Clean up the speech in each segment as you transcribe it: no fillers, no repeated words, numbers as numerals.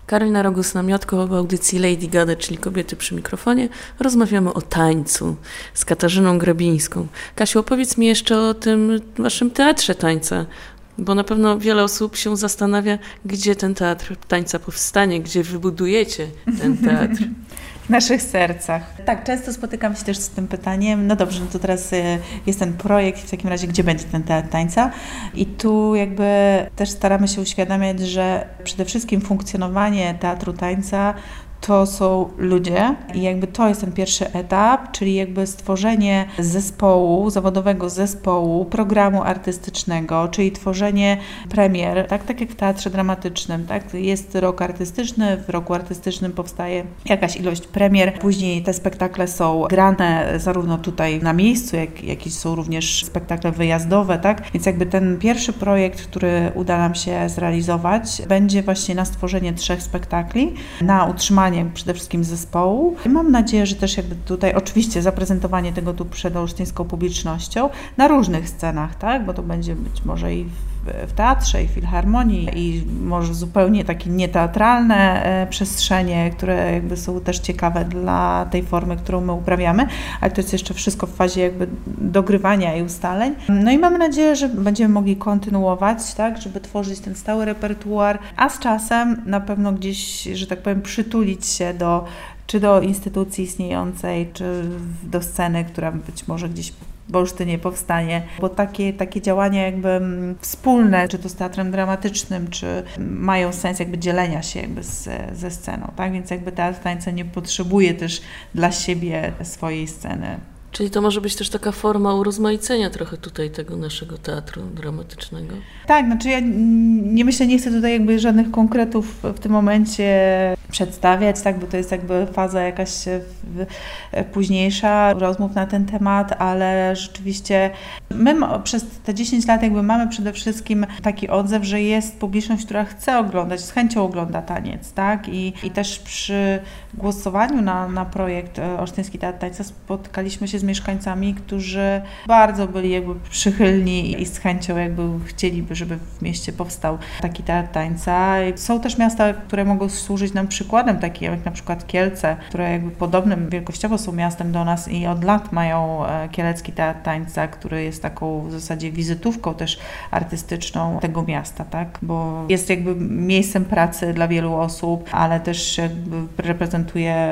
Karolina Rogus-Namiotko w audycji Lady Gada, czyli Kobiety przy mikrofonie. Rozmawiamy o tańcu z Katarzyną Grabińską. Kasiu, opowiedz mi jeszcze o tym waszym teatrze tańca, bo na pewno wiele osób się zastanawia, gdzie ten teatr tańca powstanie, gdzie wybudujecie ten teatr. W naszych sercach. Tak, często spotykam się też z tym pytaniem, no dobrze, no to teraz jest ten projekt, w takim razie gdzie będzie ten teatr tańca? I tu jakby też staramy się uświadamiać, że przede wszystkim funkcjonowanie teatru tańca to są ludzie i jakby to jest ten pierwszy etap, czyli jakby stworzenie zespołu, zawodowego zespołu, programu artystycznego, czyli tworzenie premier, tak jak w teatrze dramatycznym, tak? Jest rok artystyczny, w roku artystycznym powstaje jakaś ilość premier, później te spektakle są grane zarówno tutaj na miejscu, jak i są również spektakle wyjazdowe, tak? Więc jakby ten pierwszy projekt, który uda nam się zrealizować, będzie właśnie na stworzenie 3 spektakli, na utrzymanie przede wszystkim zespołu. I mam nadzieję, że też jakby tutaj oczywiście zaprezentowanie tego tu przed olsztyńską publicznością na różnych scenach, tak? Bo to będzie być może i w teatrze, i w filharmonii, i może zupełnie takie nieteatralne przestrzenie, które jakby są też ciekawe dla tej formy, którą my uprawiamy, ale to jest jeszcze wszystko w fazie jakby dogrywania i ustaleń. No i mamy nadzieję, że będziemy mogli kontynuować, tak, żeby tworzyć ten stały repertuar, a z czasem na pewno gdzieś, że tak powiem, przytulić się czy do instytucji istniejącej, czy do sceny, która być może gdzieś w Olsztynie powstanie, bo takie działania jakby wspólne, czy to z teatrem dramatycznym, czy mają sens jakby dzielenia się jakby ze sceną, tak? Więc jakby teatr tańca nie potrzebuje też dla siebie swojej sceny. Czyli to może być też taka forma urozmaicenia trochę tutaj tego naszego teatru dramatycznego. Tak, znaczy ja nie chcę tutaj jakby żadnych konkretów w tym momencie przedstawiać, tak, bo to jest jakby faza jakaś późniejsza rozmów na ten temat, ale rzeczywiście my przez te 10 lat jakby mamy przede wszystkim taki odzew, że jest publiczność, która chce oglądać, z chęcią ogląda taniec, tak, i też przy głosowaniu na projekt Olsztyński Teatr Tańca spotkaliśmy się z mieszkańcami, którzy bardzo byli jakby przychylni i z chęcią jakby chcieliby, żeby w mieście powstał taki teatr tańca. Są też miasta, które mogą służyć nam przykładem, takie jak na przykład Kielce, które jakby podobnym wielkościowo są miastem do nas i od lat mają Kielecki Teatr Tańca, który jest taką w zasadzie wizytówką też artystyczną tego miasta, tak? Bo jest jakby miejscem pracy dla wielu osób, ale też jakby reprezentuje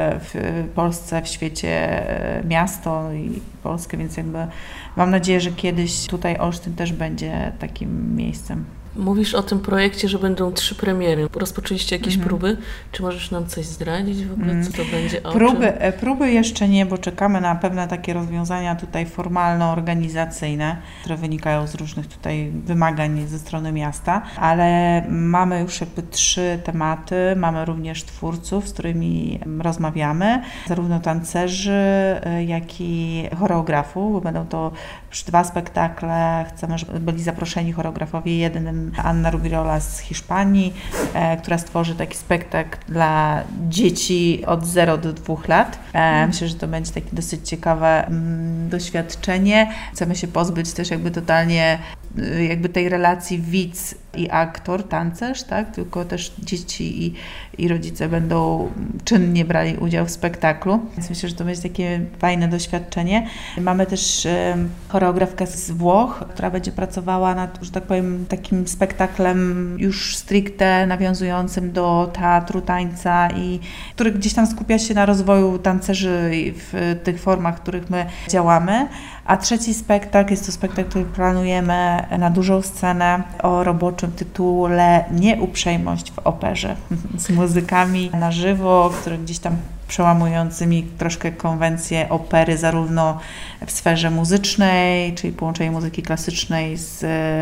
w Polsce, w świecie miasto i Polskę, więc jakby mam nadzieję, że kiedyś tutaj Olsztyn też będzie takim miejscem. Mówisz o tym projekcie, że będą 3 premiery. Rozpoczęliście jakieś próby? Czy możesz nam coś zdradzić w ogóle, co to będzie? Próby jeszcze nie, bo czekamy na pewne takie rozwiązania tutaj formalno-organizacyjne, które wynikają z różnych tutaj wymagań ze strony miasta, ale mamy już jakby 3 tematy, mamy również twórców, z którymi rozmawiamy, zarówno tancerzy, jak i choreografów, bo będą to już 2 spektakle, chcemy, żeby byli zaproszeni choreografowie, jednym Anna Rubirola z Hiszpanii, która stworzy taki spektakl dla dzieci od 0 do 2 lat. Myślę, że to będzie takie dosyć ciekawe doświadczenie. Chcemy się pozbyć też jakby totalnie jakby tej relacji widz i aktor, tancerz, tak? Tylko też dzieci i rodzice będą czynnie brali udział w spektaklu. Więc myślę, że to będzie takie fajne doświadczenie. Mamy też choreografkę z Włoch, która będzie pracowała nad, że tak powiem, takim spektaklem już stricte nawiązującym do teatru tańca i który gdzieś tam skupia się na rozwoju tancerzy w tych formach, w których my działamy. A 3. spektakl jest to spektakl, który planujemy na dużą scenę o roboczym tytule Nieuprzejmość w operze z muzykami na żywo, które gdzieś tam przełamującymi troszkę konwencje opery zarówno w sferze muzycznej, czyli połączenie muzyki klasycznej z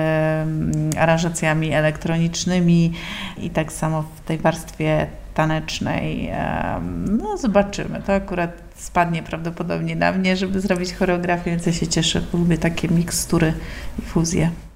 aranżacjami elektronicznymi i tak samo w tej warstwie tanecznej. No zobaczymy, to akurat spadnie prawdopodobnie na mnie, żeby zrobić choreografię, więc ja się cieszę, bo lubię takie mikstury i fuzje.